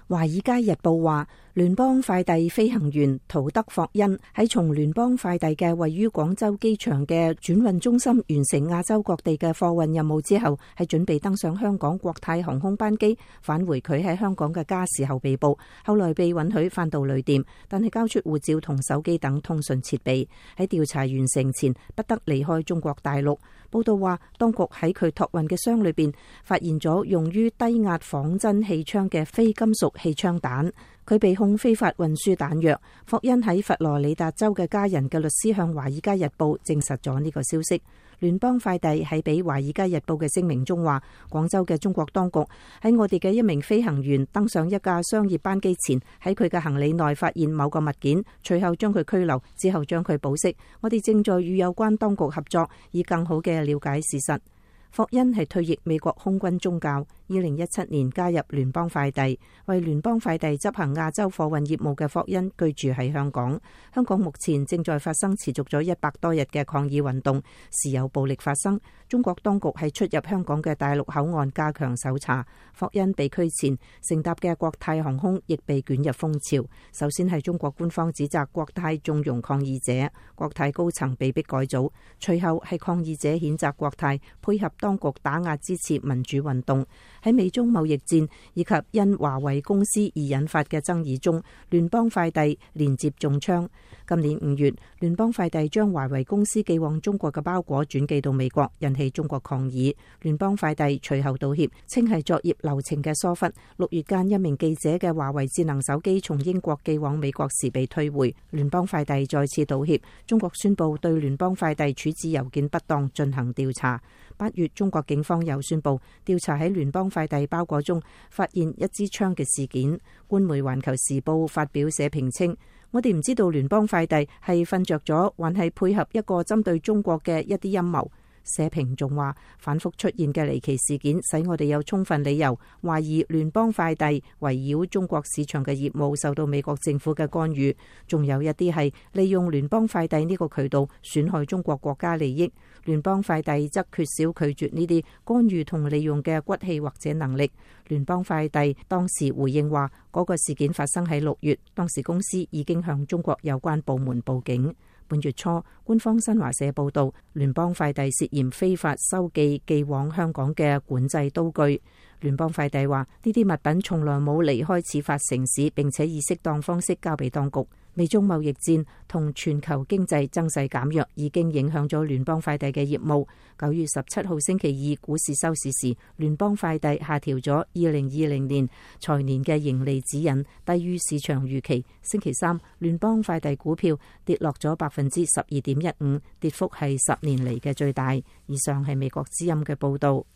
《華爾街日報》話，聯邦快遞飛行員陶德霍恩喺從聯邦快遞嘅位於廣州機場嘅轉運中心完成亞洲各地嘅貨運任務之後，係準備登上香港國泰航空班機返回佢喺香港嘅家時候被捕，後來被允許返到旅店，但係交出護照同手機等通訊設備。喺調查完成前不得離開中國大陸。報道話，當局喺佢託運嘅箱裏邊發現咗用於低壓仿真氣槍嘅非金屬氣槍彈。佢被控非法運輸彈藥。霍恩喺佛羅里達州嘅家人嘅律師向《華爾街日報》證實咗呢個消息。聯邦快遞喺俾《華爾街日報》嘅聲明中話，廣州嘅中國當局喺我哋嘅一名飛行員登上一架商業班機前，喺佢嘅行李內發現某個物件，隨後將佢拘留，之後將佢保釋。我哋正在與有關當局合作，以更好嘅了解事實。霍恩係退役美國空軍中校，2017年加入聯邦快遞，為聯邦快遞執行亞洲貨運業務嘅霍恩居住喺香港。香港目前正在發生持續咗100多日嘅抗議運動，時有暴力發生。中國當局喺出入香港嘅大陸口岸加強搜查。霍恩被拘前乘搭嘅國泰航空亦被捲入風潮。首先係中國官方指責國泰縱容抗議者，國泰高層被迫改組，隨後係抗議者譴責國泰配合當局打壓支持民主運動。喺美中貿易戰以及因華為公司而引發嘅爭議中，聯邦快遞連接中槍。今年5月，聯邦快遞將華為公司寄往中國嘅包裹轉寄到美國，引起中國抗議。聯邦快遞隨後道歉，稱係作業流程嘅疏忽。6月間，一名記者嘅華為智能手機從英國寄往美國時被退回，聯邦快遞再次道歉。中國宣布對聯邦快遞處置郵件不當進行調查。8月，中國警方又宣布調查喺聯邦快遞包裹中發現一支槍嘅事件。官媒《環球時報》發表社評稱，我哋唔知道聯邦快遞係瞓着咗，還係配合一個針對中國嘅一啲陰謀。社評仲話，反覆出現嘅離奇事件使我哋有充分理由懷疑聯邦快遞圍繞中國市場嘅業務受到美國政府嘅干預，仲有一啲係利用聯邦快遞呢個渠道損害中國國家利益。聯邦快遞則缺少拒絕呢啲干預同利用嘅骨氣或者能力。聯邦快遞當時回應話，嗰個事件發生喺6月，當時公司已經向中國有關部門報警。本月初，官方新華社報道，聯邦快遞涉嫌非法收寄寄往香港嘅管制刀具。聯邦快遞話，呢啲物品從來冇離開始發城市，並且以適當方式交俾當局。美中貿易戰同全球經濟增勢減弱已經影響咗聯邦快遞嘅業務。9月17號星期二股市收市時，聯邦快遞下調咗2020年財年嘅盈利指引，低於市場預期。星期三，聯邦快遞股票跌落咗12.15%，跌幅係10年嚟嘅最大。以上係美國之音嘅報道。